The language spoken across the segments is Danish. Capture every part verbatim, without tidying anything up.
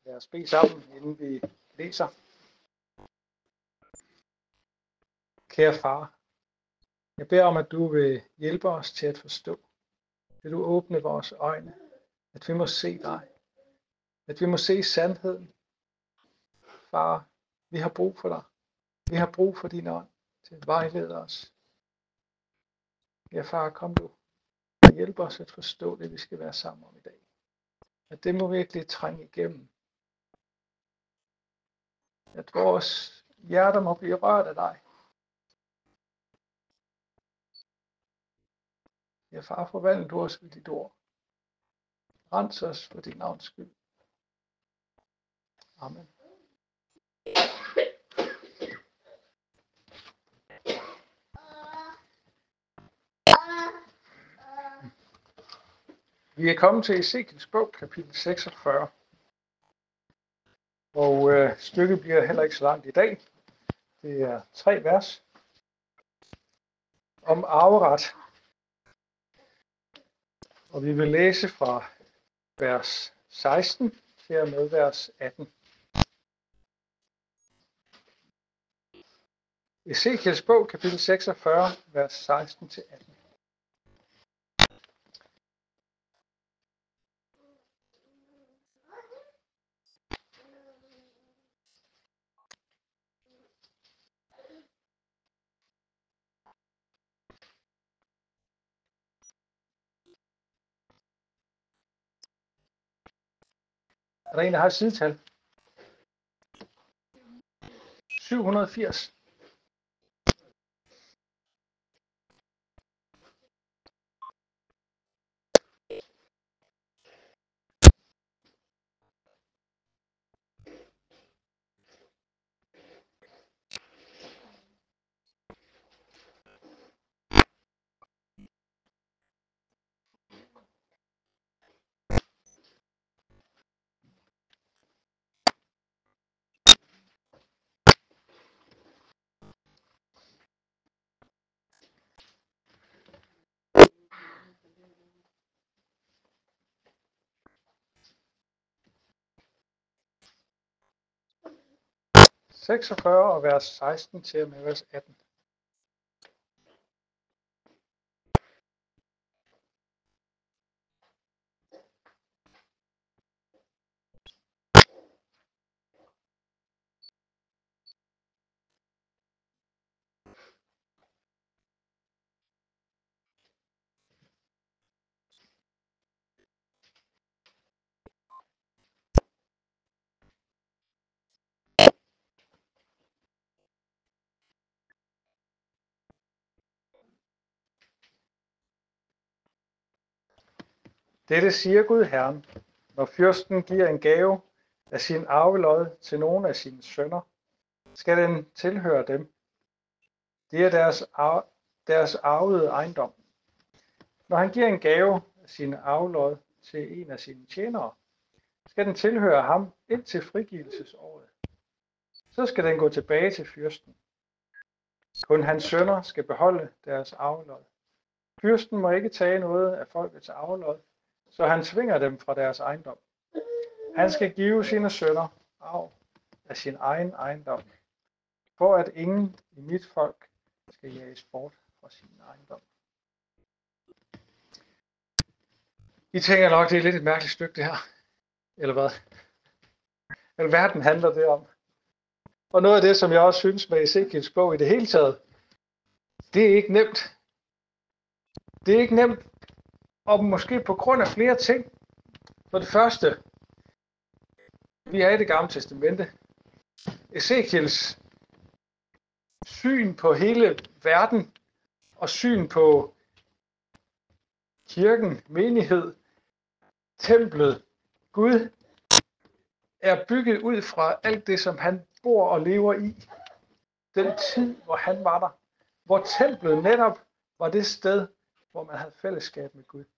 Lad os bede sammen, inden vi læser. Kære far, jeg beder om, at du vil hjælpe os til at forstå. Vil du åbne vores øjne, at vi må se dig, at vi må se sandheden. Far, vi har brug for dig. Vi har brug for din ånd til at vejlede os. Ja, far, kom du og hjælp os at forstå det, vi skal være sammen om i dag. At det må virkelig trænge igennem. At vores hjerter må blive rørt af dig. Ja, far, forvandle du os ved dit ord. Rens os for din navns skyld. Amen. Vi er kommet til Ezekiels bog, kapitel seksogfyrre. Og øh, stykket bliver heller ikke så langt i dag. Det er tre vers om arveret. Og vi vil læse fra vers seksten til og med vers atten. Ezekiels bog, kapitel seksogfyrre, vers seksten til atten. Er der en, der har et sidetal? syv hundrede og firs. seksogfyrre og vers seksten til og med vers atten. Dette siger Gud Herren, når fyrsten giver en gave af sin arvelod til nogen af sine sønner, skal den tilhøre dem. Det er deres, ar- deres arvede ejendom. Når han giver en gave af sin arvelod til en af sine tjenere, skal den tilhøre ham indtil frigivelsesåret. Så skal den gå tilbage til fyrsten. Kun hans sønner skal beholde deres arvelod. Fyrsten må ikke tage noget af folkets arvelod, så han tvinger dem fra deres ejendom. Han skal give sine sønner arv af sin egen ejendom, for at ingen i mit folk skal jages bort fra sin ejendom. I tænker nok, det er lidt et mærkeligt stykke det her. Eller hvad? Hvad verden handler det om? Og noget af det, som jeg også synes med Ezekiels bog i det hele taget, det er ikke nemt. Det er ikke nemt, og måske på grund af flere ting. For det første, vi er i Det Gamle Testamente. Ezekiels syn på hele verden og syn på kirken, menighed, templet, Gud, er bygget ud fra alt det, som han bor og lever i. Den tid, hvor han var der. Hvor templet netop var det sted, hvor man havde fællesskab med Gud.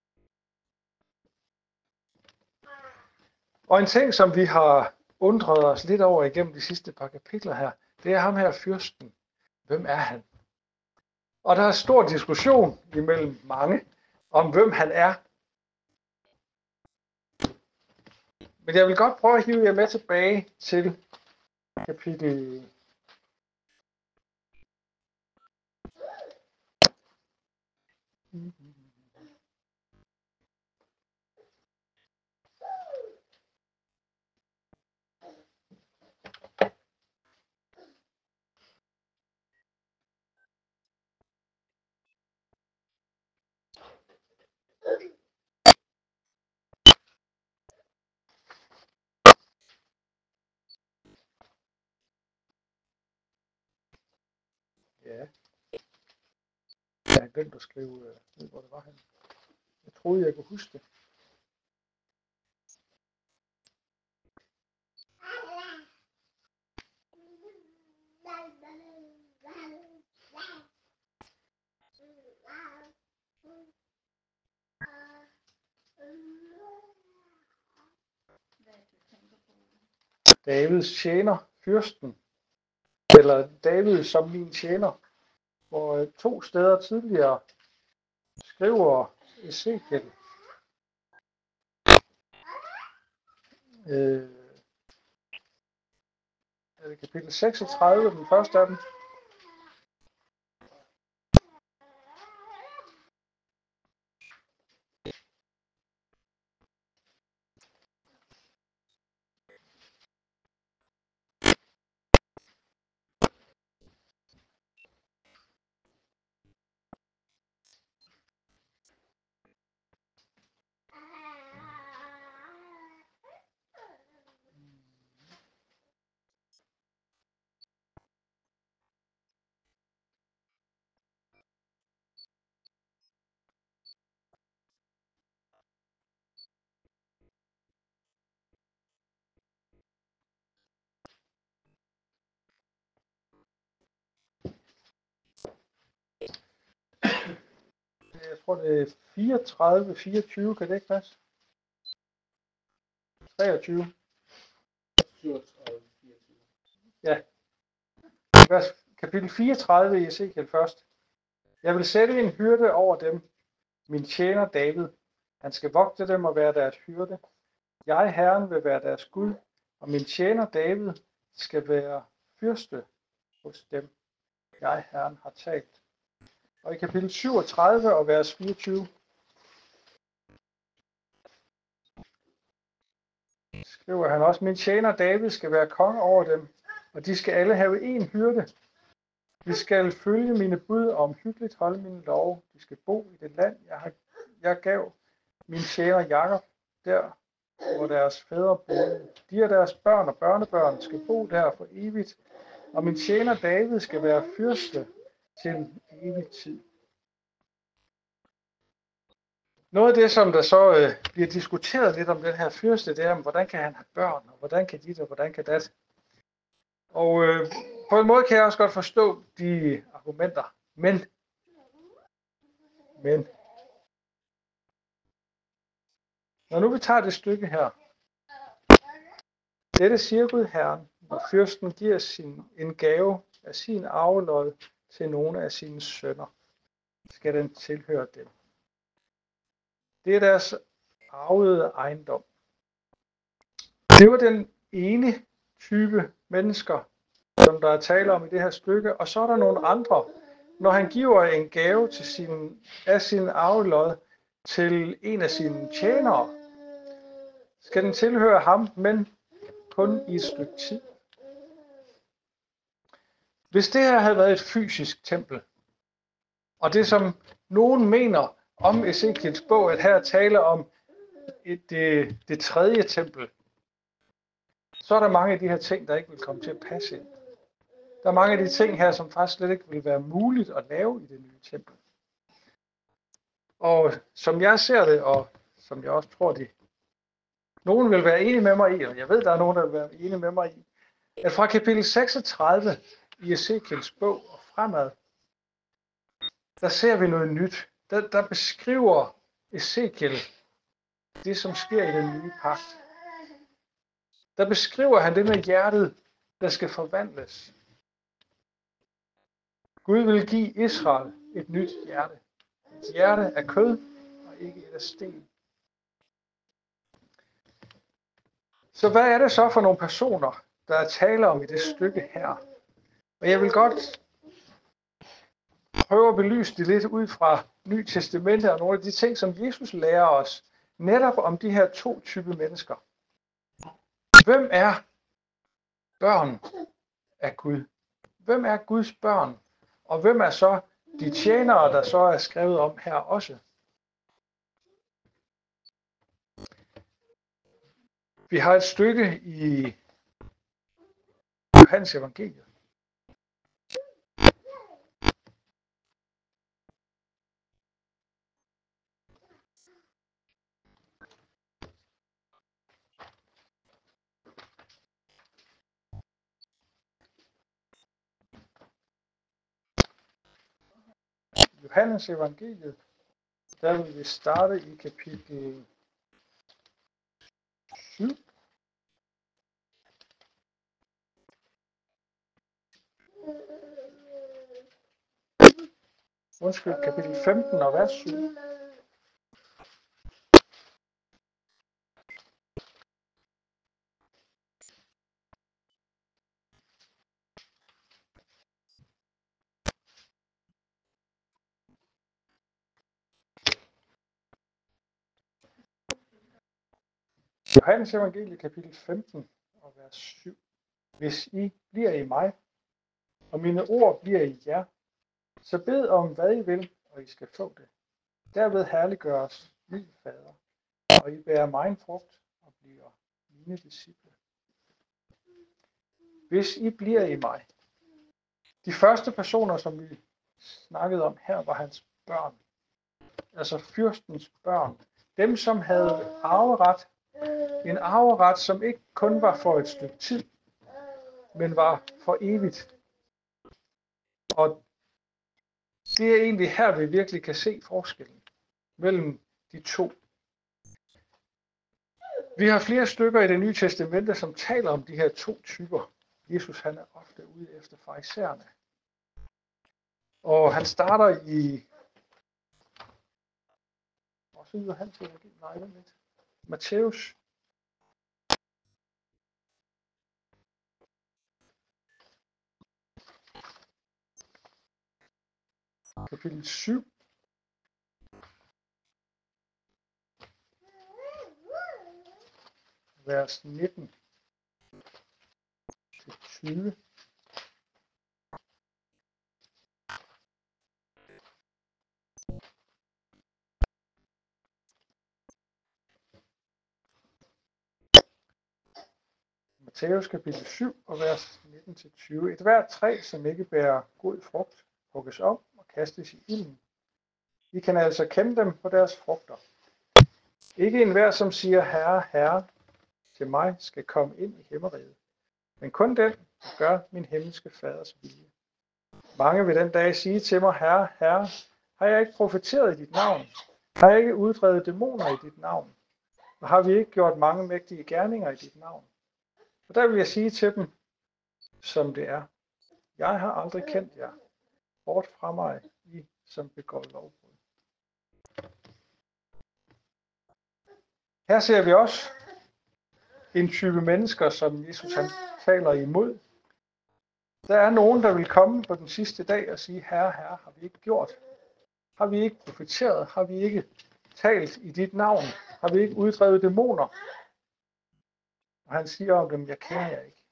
Og en ting, som vi har undret os lidt over igennem de sidste par kapitler her, det er ham her fyrsten. Hvem er han? Og der er stor diskussion imellem mange om, hvem han er. Men jeg vil godt prøve at hive jer med tilbage til kapitel Ja. Jeg har glemt at skrive, øh, hvor det var henne. Jeg troede, jeg kunne huske det. Davids tjener, fyrsten, eller David som min tjener, hvor øh, to steder tidligere skriver Ezekiel, øh, er det kapitel seksogtredive, den første af dem. Jeg tror, det er fireogtredive, fireogtyve, kan det ikke passe? treogtyve. syvogtredive, fireogtyve. Ja. Kapitel fireogtredive i Ezekiel først. Jeg vil sætte en hyrde over dem, min tjener David. Han skal vogte dem og være deres hyrde. Jeg, Herren, vil være deres Gud, og min tjener David skal være fyrste hos dem. Jeg, Herren, har talt. Og i kapitel syvogtredive og vers fireogtyve skriver han også, min tjener David skal være konge over dem, og de skal alle have en hyrde. De skal følge mine bud og omhyggeligt holde mine love. De skal bo i det land, jeg, har, jeg gav min tjener Jakob, der hvor deres fædre boede. De og deres børn og børnebørn skal bo der for evigt, og min tjener David skal være fyrste til evig tid. Noget af det, som der så øh, bliver diskuteret lidt om den her fyrste, det er, hvordan kan han have børn, og hvordan kan dit, og hvordan kan dat. Og øh, på en måde kan jeg også godt forstå de argumenter, men, men, når nu vi tager det stykke her, dette siger Gud Herren, når fyrsten giver sin, en gave af sin arvelod til nogle af sine sønner, skal den tilhøre dem. Det er deres arvede ejendom. Det var den ene type mennesker, som der er tale om i det her stykke, og så er der nogle andre. Når han giver en gave til sin, af sin arvelod til en af sine tjenere, skal den tilhøre ham, men kun i et stykke tid. Hvis det her havde været et fysisk tempel, og det som nogen mener om Ezekiels bog, at her taler om et, det, det tredje tempel, så er der mange af de her ting, der ikke vil komme til at passe ind. Der er mange af de ting her, som faktisk slet ikke vil være muligt at lave i det nye tempel. Og som jeg ser det, og som jeg også tror, de nogen vil være enige med mig i, og jeg ved, der er nogen, der vil være enige med mig i, at fra kapitel seksogtredive i Ezekiels bog og fremad, der ser vi noget nyt. Der, der beskriver Ezekiel det, som sker i den nye pagt. Der beskriver han det med hjertet, der skal forvandles. Gud vil give Israel et nyt hjerte. Et hjerte af kød og ikke et af sten. Så hvad er det så for nogle personer, der er tale om i det stykke her? Og jeg vil godt prøve at belyse det lidt ud fra Nye Testamentet og nogle af de ting, som Jesus lærer os, netop om de her to typer mennesker. Hvem er børn af Gud? Hvem er Guds børn? Og hvem er så de tjenere, der så er skrevet om her også? Vi har et stykke i Johannes evangeliet. Johannes evangeliet, der vil vi starte i kapitel syv. Undskyld, kapitel femten og vers syv. Johannes evangeliet, kapitel femten og vers syv. Hvis I bliver i mig, og mine ord bliver i jer, så bed om hvad I vil, og I skal få det. Derved herliggøres min fader, og I bærer megen frugt og bliver mine disciple. Hvis I bliver i mig. De første personer, som vi snakkede om her, var hans børn. Altså fyrstens børn. Dem, som havde arveret. En arveret, som ikke kun var for et stykke tid, men var for evigt. Og det er egentlig her, vi virkelig kan se forskellen mellem de to. Vi har flere stykker i Det Nye Testamente, som taler om de her to typer. Jesus han er ofte ude efter farisæerne. Og han starter i også i Johannes evangeliet, nej, vent lidt. Matthæus. Kapitel syv. Vers nitten til tyve. Matthæus kapitel syv og vers nitten til tyve. Et hvert træ, som ikke bærer god frugt, hugges op og kastes i ilden. I kan altså kende dem på deres frugter. Ikke enhver, som siger, Herre, Herre, til mig skal komme ind i himmeriget, men kun den, der gør min himmelske faders vilje. Mange vil den dag sige til mig, Herre, Herre, har jeg ikke profeteret i dit navn? Har jeg ikke uddrevet dæmoner i dit navn? Og har vi ikke gjort mange mægtige gerninger i dit navn? Og der vil jeg sige til dem, som det er. Jeg har aldrig kendt jer. Bort fra mig, I som begår lovbrud. Her ser vi også en type mennesker, som Jesus han taler imod. Der er nogen, der vil komme på den sidste dag og sige, Herre, Herre, har vi ikke gjort? Har vi ikke profeteret? Har vi ikke talt i dit navn? Har vi ikke uddrevet dæmoner? Og han siger om dem, jeg kender jer ikke.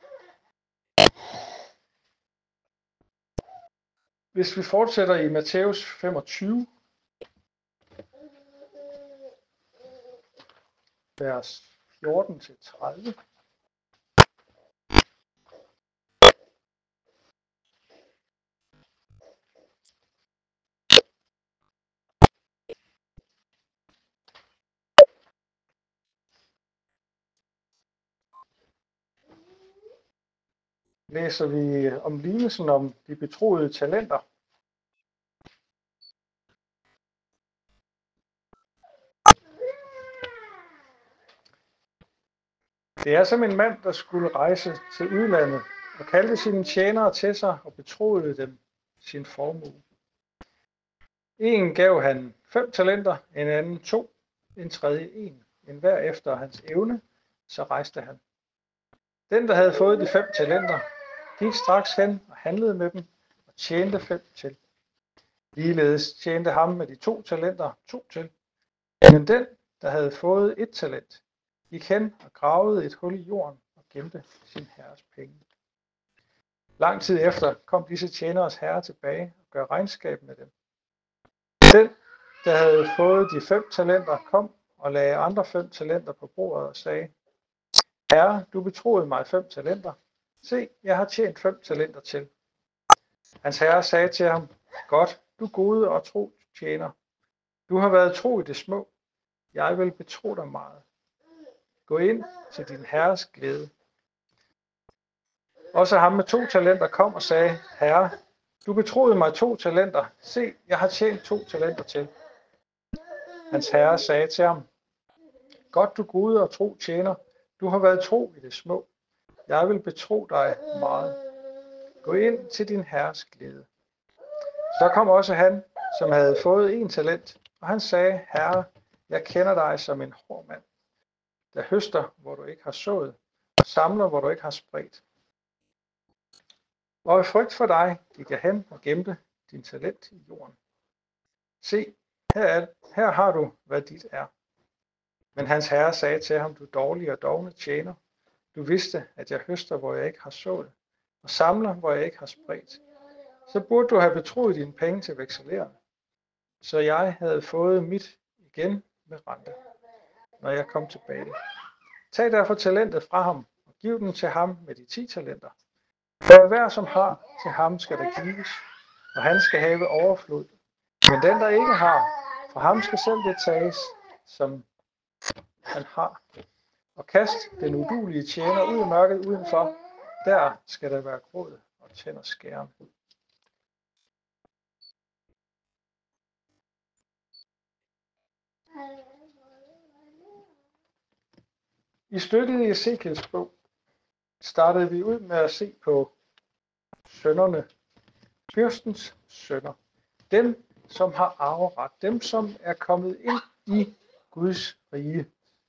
Hvis vi fortsætter i Matthæus femogtyve, vers fjorten til tredive. Læser vi om lignelsen om de betroede talenter. Det er som en mand, der skulle rejse til udlandet og kaldte sine tjenere til sig og betroede dem sin formue. En gav han fem talenter, en anden to, en tredje en, en hver efter hans evne, så rejste han. Den, der havde fået de fem talenter, gik straks hen og handlede med dem og tjente fem til. Ligeledes tjente ham med de to talenter to til. Men den, der havde fået et talent, gik hen og gravede et hul i jorden og gemte sin herres penge. Lang tid efter kom disse tjeneres herre tilbage og gør regnskab med dem. Den, der havde fået de fem talenter, kom og lagde andre fem talenter på bordet og sagde: Herre, du betroede mig fem talenter. Se, jeg har tjent fem talenter til. Hans herre sagde til ham: Godt, du gode og tro tjener. Du har været tro i det små. Jeg vil betro dig meget. Gå ind til din herres glæde. Også ham med to talenter kom og sagde: Herre, du betroede mig to talenter. Se, jeg har tjent to talenter til. Hans herre sagde til ham: Godt, du gode og tro tjener. Du har været tro i det små. Jeg vil betro dig meget. Gå ind til din herres glæde. Så kom også han, som havde fået en talent, og han sagde: Herre, jeg kender dig som en hård mand, der høster, hvor du ikke har sået, og samler, hvor du ikke har spredt. Og i frygt for dig gik jeg hen og gemte din talent i jorden. Se, her, er, her har du, hvad dit er. Men hans herre sagde til ham: Du dårlige og dovne tjener. Du vidste, at jeg høster, hvor jeg ikke har sået, og samler, hvor jeg ikke har spredt. Så burde du have betroet dine penge til vekselererne, så jeg havde fået mit igen med rente, når jeg kom tilbage. Tag derfor talentet fra ham og giv den til ham med de ti talenter. For hver som har, til ham skal der gives, og han skal have overflod. Men den, der ikke har, for ham skal selv det tages, som han har. Og kast den uduelige tjener ud i mørket udenfor. Der skal der være gråd og tænder skæren. I stykket i Ezekiels bog startede vi ud med at se på sønnerne, fyrstens sønner. Dem, som har arveret, dem, som er kommet ind i Guds rige.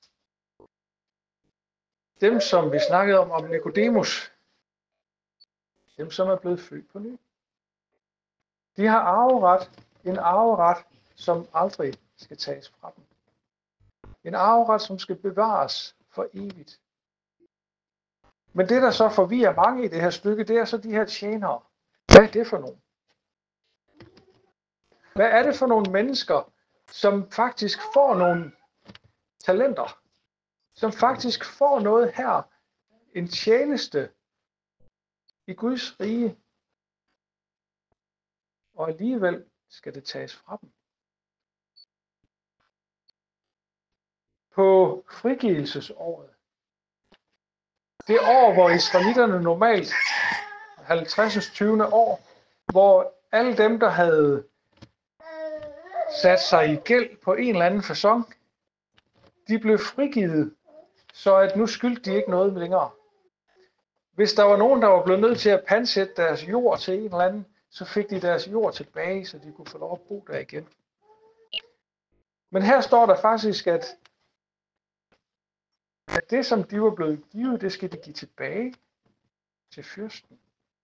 Dem, som vi snakkede om, om Nikodemus. Dem, som er blevet født på ny. De har arveret, en arveret, som aldrig skal tages fra dem. En arveret, som skal bevares for evigt. Men det, der så forvirrer mange i det her stykke, det er så de her tjenere. Hvad er det for nogen? Hvad er det for nogle mennesker, som faktisk får nogle talenter? Som faktisk får noget her, en tjeneste i Guds rige, og alligevel skal det tages fra dem. På frigivelsesåret, det år, hvor israelitterne normalt, halvtreds tyvende år, hvor alle dem, der havde sat sig i gæld på en eller anden facon, de blev frigivet, så at nu skyldte de ikke noget længere. Hvis der var nogen, der var blevet nødt til at pantsætte deres jord til en eller anden, så fik de deres jord tilbage, så de kunne få lov at bo der igen. Men her står der faktisk, at, at det, som de var blevet givet, det skal de give tilbage til fyrsten.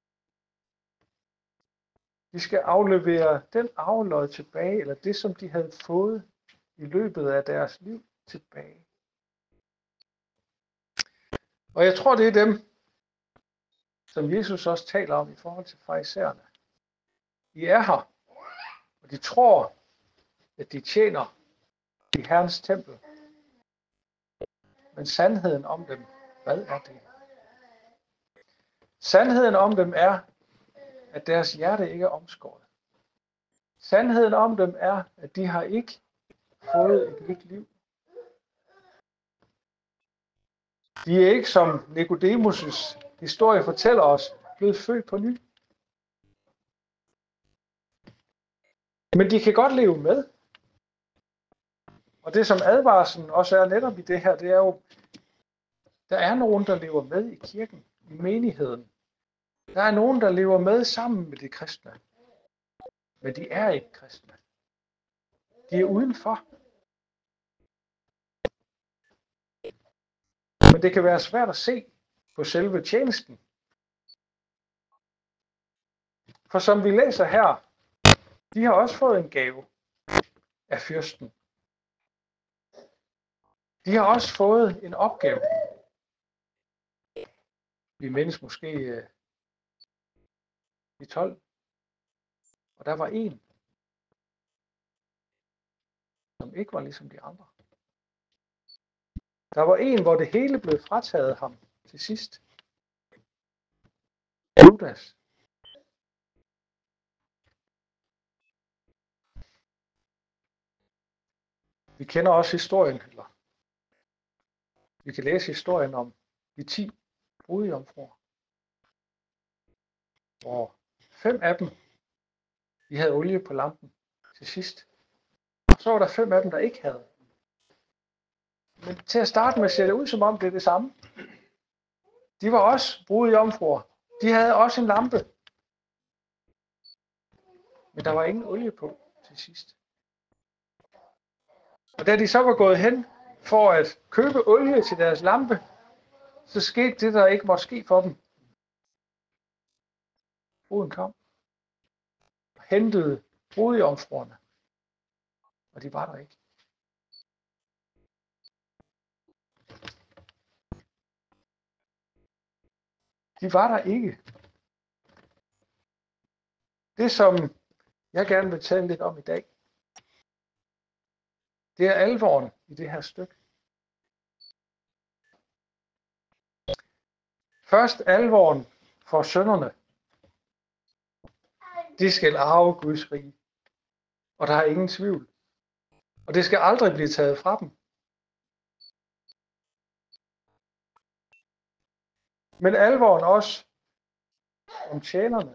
De skal aflevere den arvelod tilbage, eller det, som de havde fået i løbet af deres liv, tilbage. Og jeg tror, det er dem, som Jesus også taler om i forhold til farisæerne. De er her, og de tror, at de tjener i Herrens tempel. Men sandheden om dem, hvad er det? Sandheden om dem er, at deres hjerte ikke er omskåret. Sandheden om dem er, at de har ikke fået et nyt liv. De er ikke, som Nikodemus' historie fortæller os, blevet født på ny. Men de kan godt leve med. Og det, som advarslen også er netop i det her, det er jo, der er nogen, der lever med i kirken, i menigheden. Der er nogen, der lever med sammen med de kristne. Men de er ikke kristne. De er udenfor. Men det kan være svært at se, på selve tjenesten. For som vi læser her, de har også fået en gave af fyrsten. De har også fået en opgave. Vi mindes måske uh, de tolv, og der var en, som ikke var ligesom de andre. Der var en, hvor det hele blev frataget ham til sidst. Judas. Vi kender også historien, eller vi kan læse historien om de ti brudjomfruer, hvor fem af dem, de havde olie på lampen til sidst. Og så var der fem af dem, der ikke havde. Men til at starte med ser det ud, som om det er det samme. De var også brudjomfruer. De havde også en lampe. Men der var ingen olie på til sidst. Og da de så var gået hen for at købe olie til deres lampe, så skete det, der ikke måtte ske for dem. Bruden kom og hentede brudjomfruerne, og de var der ikke. De var der ikke. Det, som jeg gerne vil tale lidt om i dag, det er alvoren i det her stykke. Først alvoren for sønnerne. De skal arve Guds rige, og der er ingen tvivl. Og det skal aldrig blive taget fra dem. Men alvoren også om tjenerne.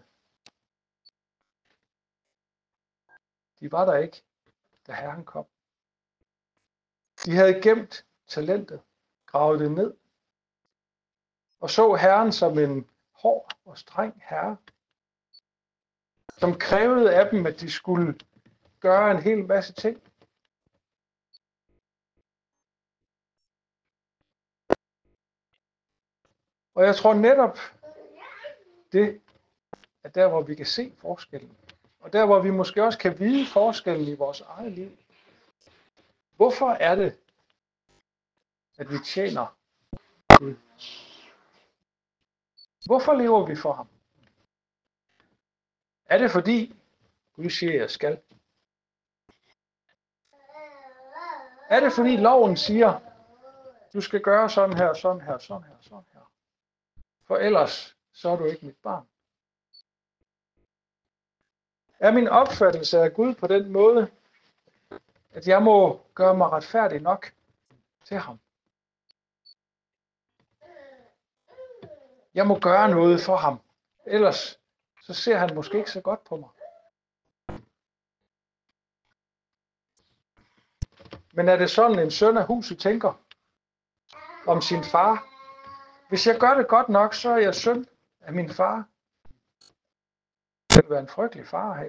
De var der ikke, da Herren kom. De havde gemt talentet, gravet det ned, og så Herren som en hård og streng herre, som krævede af dem, at de skulle gøre en hel masse ting. Og jeg tror netop, det er der, hvor vi kan se forskellen. Og der, hvor vi måske også kan vide forskellen i vores eget liv. Hvorfor er det, at vi tjener Gud? Hvorfor lever vi for ham? Er det fordi Gud siger, at jeg skal? Er det fordi loven siger, du skal gøre sådan her, sådan her, sådan her, sådan her? For ellers så er du ikke mit barn. Er min opfattelse af Gud på den måde, at jeg må gøre mig retfærdig nok til ham? Jeg må gøre noget for ham. Ellers så ser han måske ikke så godt på mig. Men er det sådan, en søn af huset tænker om sin far? Hvis jeg gør det godt nok, så er jeg søn af min far. Det vil være en frygtelig far at have.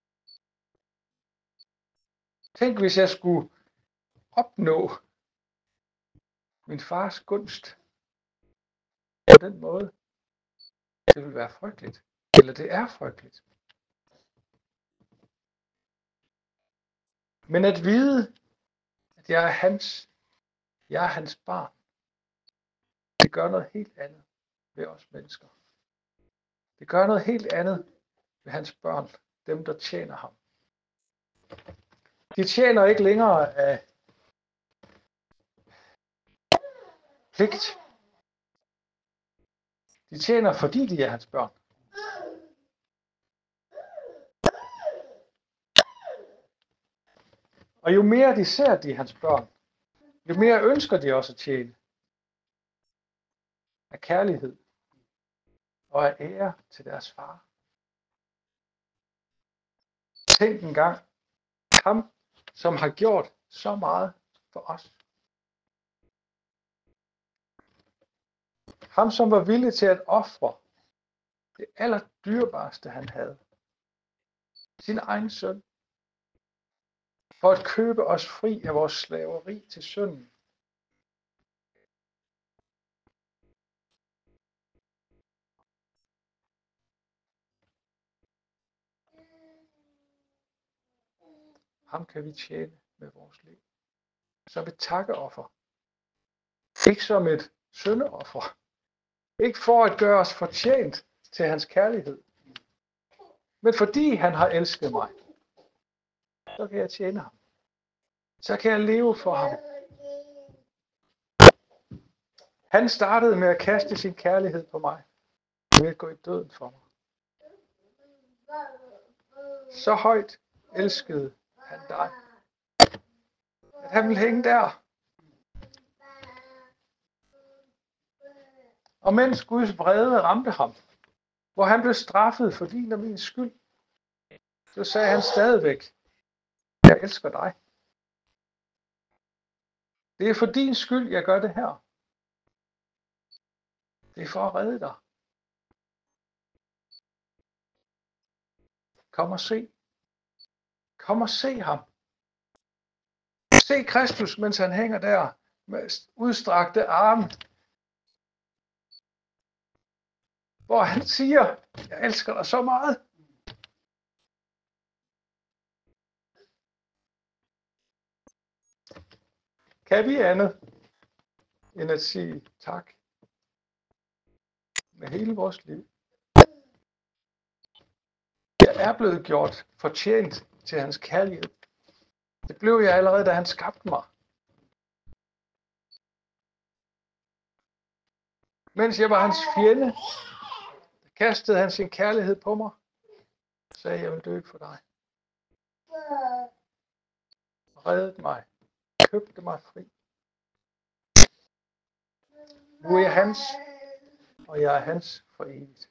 Tænk, hvis jeg skulle opnå min fars gunst på den måde. Det vil være frygteligt. Eller det er frygteligt. Men at vide, at jeg er hans, jeg er hans barn, det gør noget helt andet ved os mennesker. Det gør noget helt andet ved hans børn, dem der tjener ham. De tjener ikke længere af pligt. De tjener, fordi de er hans børn. Og jo mere de ser, at de er hans børn, jo mere ønsker de også at tjene. Af kærlighed og af ære til deres far. Tænk engang, ham som har gjort så meget for os. Ham som var villig til at ofre det allerdyrebareste han havde. Sin egen søn. For at købe os fri af vores slaveri til synden. ham kan vi tjene med vores liv. Som et takkeoffer. Ikke som et syndeoffer. Ikke for at gøre os fortjent til hans kærlighed. Men fordi han har elsket mig, så kan jeg tjene ham. Så kan jeg leve for ham. Han startede med at kaste sin kærlighed på mig. Ved at gå i døden for mig. Så højt elskede han dig. At han ville hænge der. Og mens Guds vrede ramte ham, hvor han blev straffet for din og min skyld, så sagde han stadigvæk, jeg elsker dig. Det er for din skyld, jeg gør det her. Det er for at redde dig. Kom og se. Kom og se ham. Se Kristus, mens han hænger der med udstrakte arme. Hvor han siger, jeg elsker dig så meget. Kan vi andet end at sige tak med hele vores liv? Jeg er blevet gjort fortjent til hans kærlighed. Det blev jeg allerede, da han skabte mig. Mens jeg var hans fjende, kastede han sin kærlighed på mig. Sagde, jeg vil dø for dig. Reddede mig. Købte mig fri. Nu er jeg hans, og jeg er hans for evigt.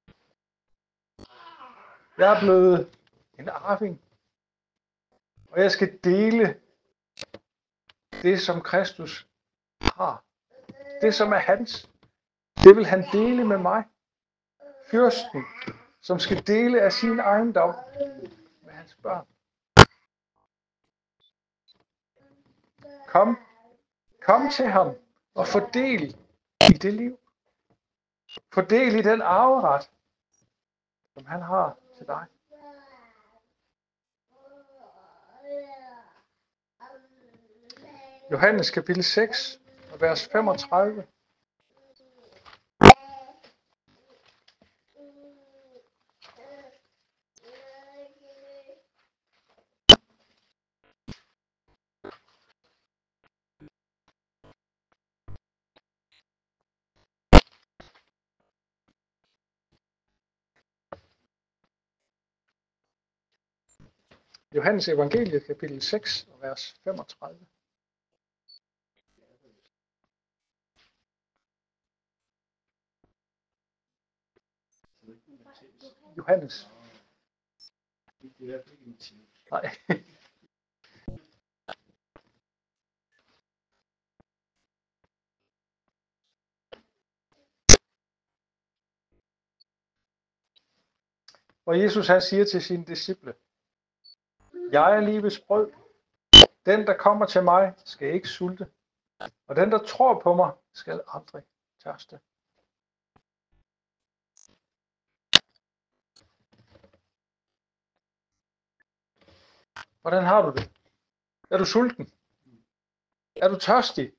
Jeg er blevet en arving, og jeg skal dele det, som Kristus har. Det, som er hans, det vil han dele med mig. Fyrsten, som skal dele af sin ejendom med hans børn. Kom, kom til ham og fordel i det liv. Fordel i den arveret, som han har til dig. Johannes kapitel seks, vers femogtredive. Johannes evangeliet kapitel seks, vers femogtredive. Johannes. Nej. Og Jesus han siger til sine disciple, jeg er livets brød. Den, der kommer til mig, skal ikke sulte. Og den, der tror på mig, skal aldrig tørste. Hvordan har du det? Er du sulten? Er du tørstig?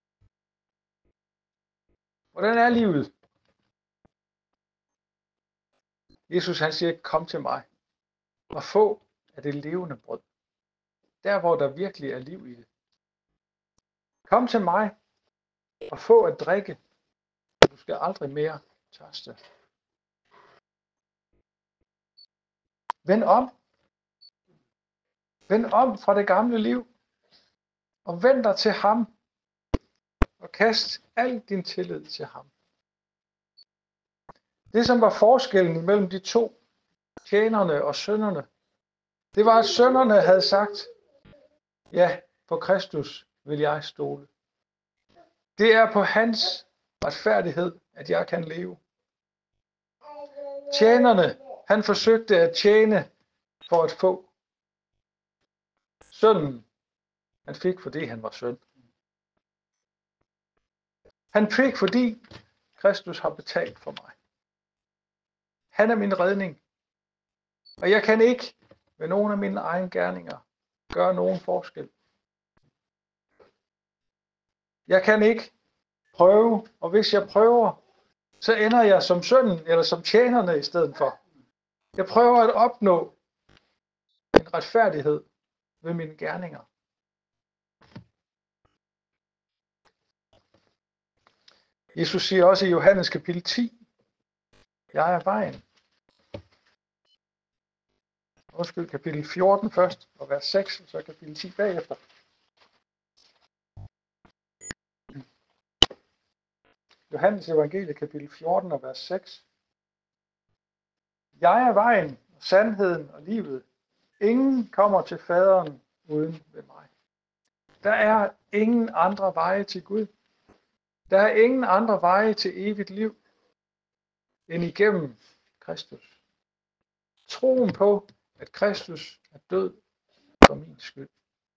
Hvordan er livet? Jesus han siger, kom til mig og få af det levende brød. Der hvor der virkelig er liv i det. Kom til mig og få at drikke. Du skal aldrig mere tørste. Vend om. Vend om fra det gamle liv. Og vend dig til ham. Og kast al din tillid til ham. Det som var forskellen mellem de to, tjenerne og sønnerne, det var at sønnerne havde sagt, ja, på Kristus vil jeg stole. Det er på hans retfærdighed, at jeg kan leve. Tjenerne, han forsøgte at tjene for at få. Sønnen, han fik fordi han var søn. Han fik fordi Kristus har betalt for mig. Han er min redning. Og jeg kan ikke med nogen af mine egne gerninger gøre nogen forskel. Jeg kan ikke prøve, og hvis jeg prøver, så ender jeg som sønnen eller som tjenerne i stedet for. Jeg prøver at opnå en retfærdighed ved mine gerninger. Jesus siger også i Johannes kapitel ti, jeg er vejen. Undskyld, kapitel fjorten først, og vers seks, og så kapitel ti bagefter. Johannes evangelie, kapitel fjorten, og vers seks. Jeg er vejen, sandheden og livet. Ingen kommer til faderen uden ved mig. Der er ingen andre veje til Gud. Der er ingen andre veje til evigt liv, end igennem Kristus. Troen på, at Kristus er død for min skyld.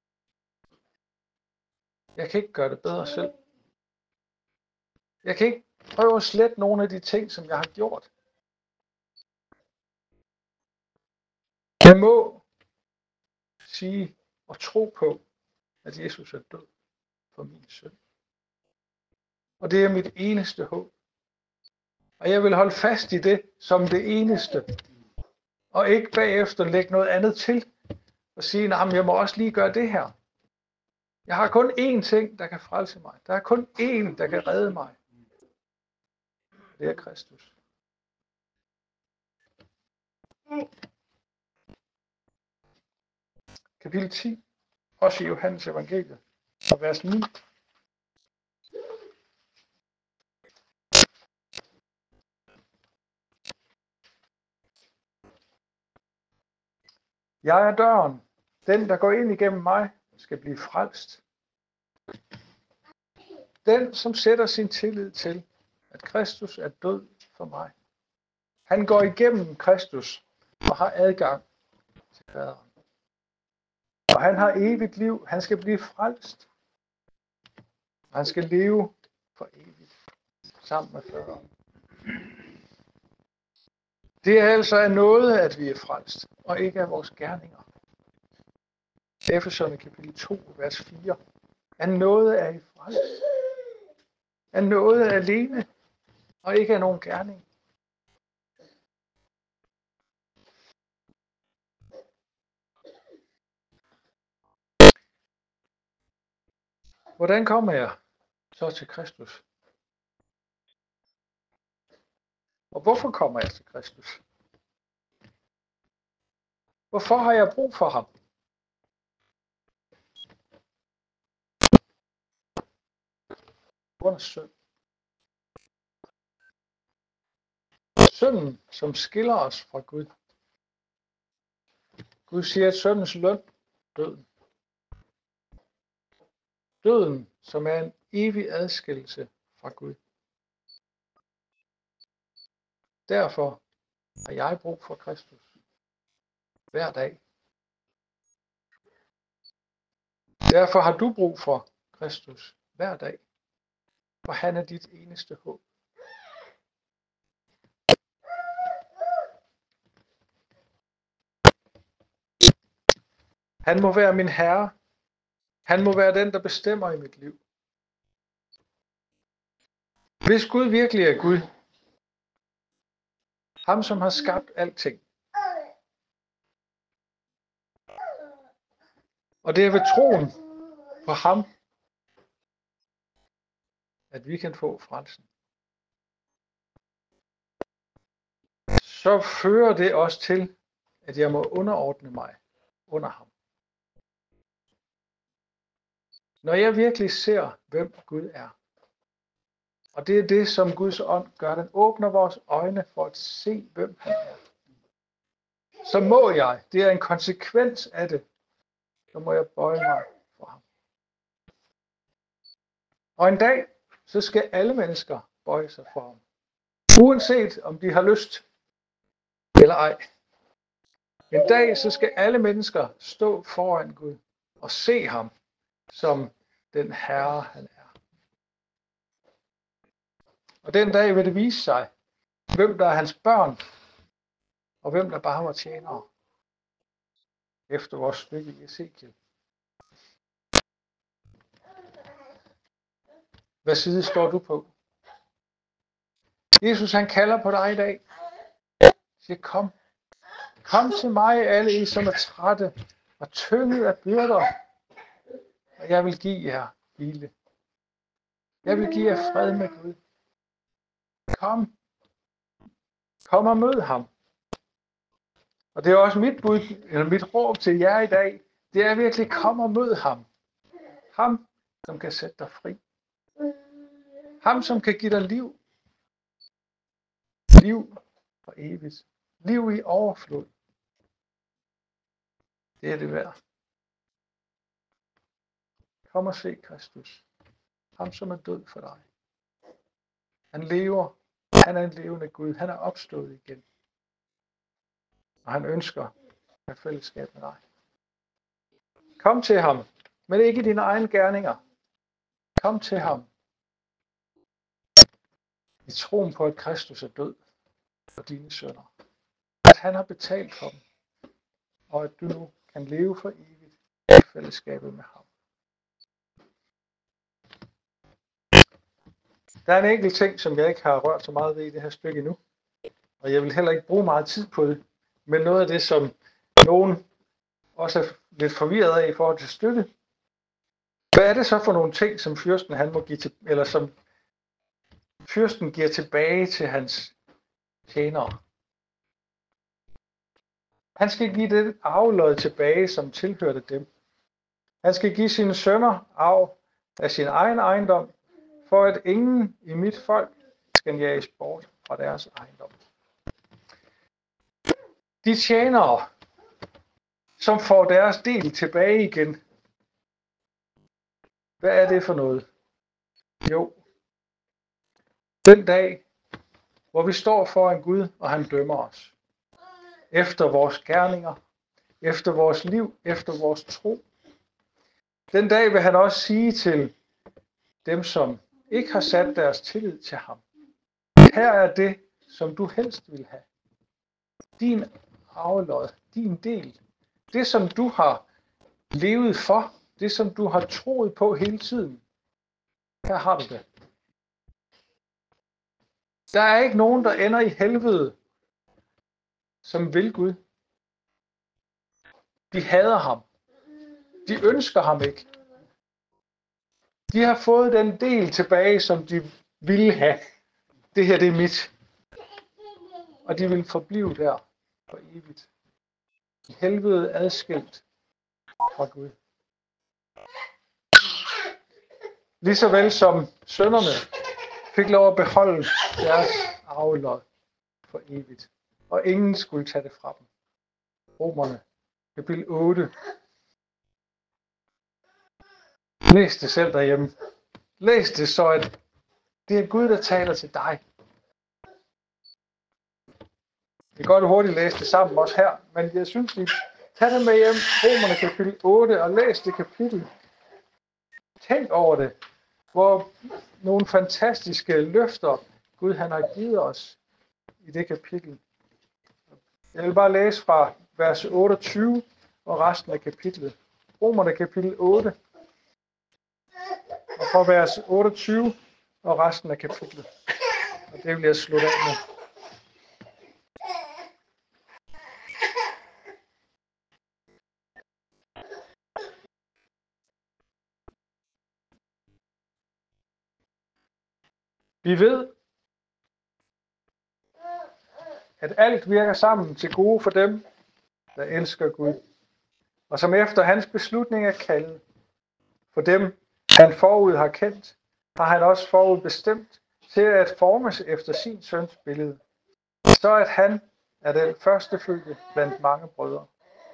Jeg kan ikke gøre det bedre selv. Jeg kan ikke prøve at slette nogle af de ting, som jeg har gjort. Jeg må sige og tro på, at Jesus er død for min synd. Og det er mit eneste håb. Og jeg vil holde fast i det som det eneste. Og ikke bagefter lægge noget andet til. Og sige, nej, jeg må også lige gøre det her. Jeg har kun én ting, der kan frelse mig. Der er kun én, der kan redde mig. Det er Kristus. Kapitel ti. Også i Johannes evangelie. Og vers ni. Jeg er døren. Den, der går ind igennem mig, skal blive frelst. Den, som sætter sin tillid til, at Kristus er død for mig. Han går igennem Kristus og har adgang til faderen. Og han har evigt liv. Han skal blive frelst. Og han skal leve for evigt sammen med faderen. Det er altså af noget, at vi er frelst, og ikke af vores gerninger. Efeserne kapitel to, vers fire. Af noget er I frelst. Af noget alene, og ikke af nogen gerning. Hvordan kommer jeg så til Kristus? Og hvorfor kommer jeg til Kristus? Hvorfor har jeg brug for ham? På grund af synd. Synden, som skiller os fra Gud. Gud siger, at syndens løn, døden. Døden, som er en evig adskillelse fra Gud. Derfor har jeg brug for Kristus hver dag. Derfor har du brug for Kristus hver dag. For han er dit eneste håb. Han må være min herre. Han må være den, der bestemmer i mit liv. Hvis Gud virkelig er Gud, ham som har skabt alting, og det er ved troen på ham, at vi kan få frelsen, så fører det også til, at jeg må underordne mig under ham. Når jeg virkelig ser, hvem Gud er, og det er det, som Guds ånd gør, den åbner vores øjne for at se, hvem han er, så må jeg, det er en konsekvens af det, så må jeg bøje mig for ham. Og en dag, så skal alle mennesker bøje sig for ham. Uanset om de har lyst eller ej. En dag, så skal alle mennesker stå foran Gud og se ham som den herre, han er. Og den dag vil det vise sig, hvem der er hans børn, og hvem der bare var tjenere. Efter vores stykke i Ezekiel. Hvad side står du på? Jesus, han kalder på dig i dag. Han siger, kom. Kom til mig, alle I, som er trætte og tynget af byrder. Og jeg vil give jer hvile. Jeg vil give jer fred med Gud. Kom. Kom og mød ham. Og det er også mit bud, eller mit råb til jer i dag. Det er virkelig, kom og mød ham. Ham, som kan sætte dig fri. Ham, som kan give dig liv. Liv for evigt. Liv i overflod. Det er det værd. Kom og se Kristus. Ham, som er død for dig. Han lever. Han er en levende Gud. Han er opstået igen. Og han ønsker at have fællesskab med dig. Kom til ham, men ikke dine egne gerninger. Kom til ham. I troen på, at Kristus er død for dine synder. At han har betalt for dem. Og at du nu kan leve for evigt i fællesskabet med ham. Der er en enkelt ting, som jeg ikke har rørt så meget ved i det her stykke endnu. Og jeg vil heller ikke bruge meget tid på det. Men noget af det, som nogen også er lidt forvirret af i forhold til stykket. Hvad er det så for nogle ting, som fyrsten han må give til, eller som fyrsten giver tilbage til hans tjenere? Han skal give det arvelod tilbage, som tilhørte dem. Han skal give sine sønner arv af sin egen ejendom, for at ingen i mit folk skal jages bort fra deres ejendom. De tjenere, som får deres del tilbage igen. Hvad er det for noget? Jo, den dag, hvor vi står foran Gud, og han dømmer os. Efter vores gerninger, efter vores liv, efter vores tro. Den dag vil han også sige til dem, som ikke har sat deres tillid til ham. Her er det, som du helst vil have. Din arvelod, din del. Det, som du har levet for. Det, som du har troet på hele tiden. Her har du det. Der er ikke nogen, der ender i helvede, som vil Gud. De hader ham. De ønsker ham ikke. De har fået den del tilbage, som de ville have. Det her, det er mit. Og de vil forblive der for evigt. I helvede adskilt fra Gud. Ligeså vel som sønnerne fik lov at beholde deres arvelod for evigt. Og ingen skulle tage det fra dem. Romerne, kapitel otte. Læs det selv derhjemme. Læs det så, at det er Gud, der taler til dig. Det er godt hurtigt læse det sammen også her, men jeg synes, vi tager det med hjem. Romerne kapitel otte og læs det kapitel. Tænk over det. Hvor nogle fantastiske løfter Gud han har givet os i det kapitel. Jeg vil bare læse fra vers otteogtyve og resten af kapitlet. Romerne kapitel otte og fra vers otteogtyve og resten af kapitlet. Og det vil jeg slutte af med. Vi ved, at alt virker sammen til gode for dem, der elsker Gud, og som efter hans beslutning er kaldet. For dem, han forud har kendt, har han også forud bestemt til at formes efter sin søns billede, så at han er den førstefødte blandt mange brødre.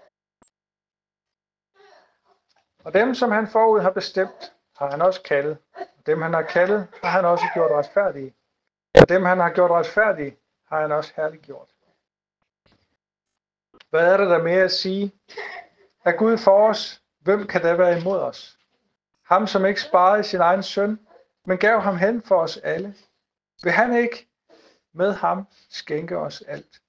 Og dem, som han forud har bestemt, har han også kaldet. Og dem, han har kaldet, har han også gjort retfærdige. Og dem, han har gjort retfærdige, har han også herliggjort. Hvad er der der mere at sige? Er Gud for os? Hvem kan da være imod os? Ham, som ikke sparede sin egen søn, men gav ham hen for os alle. Vil han ikke med ham skænke os alt?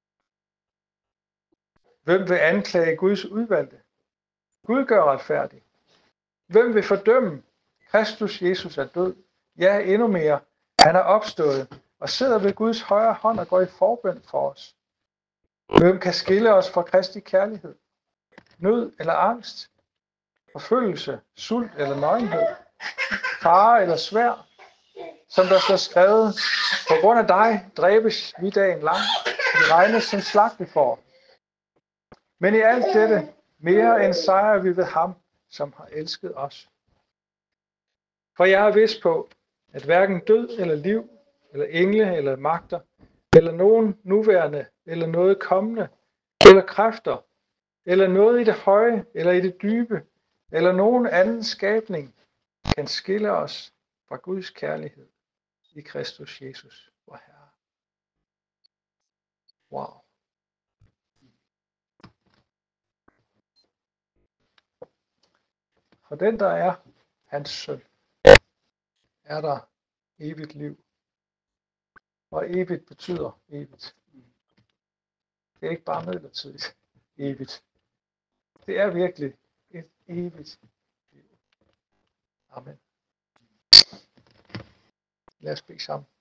Hvem vil anklage Guds udvalgte? Gud gør retfærdig. Hvem vil fordømme? Kristus Jesus er død. Ja, endnu mere. Han er opstået og sidder ved Guds højre hånd og går i forbøn for os. Hvem kan skille os fra Kristi kærlighed? Nød eller angst? Forfølgelse, sult eller nøgenhed? Fare eller svær? Som der står skrevet, på grund af dig dræbes vi dagen lang. Vi regnes som slagtefår. Men i alt dette, mere end sejrer vi ved ham, som har elsket os. For jeg er vist på, at hverken død eller liv, eller engle eller magter, eller nogen nuværende, eller noget kommende, eller kræfter, eller noget i det høje, eller i det dybe, eller nogen anden skabning, kan skille os fra Guds kærlighed i Kristus Jesus, vor Herre. Wow. For den, der er hans søn, er der evigt liv. Og evigt betyder evigt. Det er ikke bare midlertidigt evigt. Det er virkelig et evigt liv. Amen. Lad os bede sammen.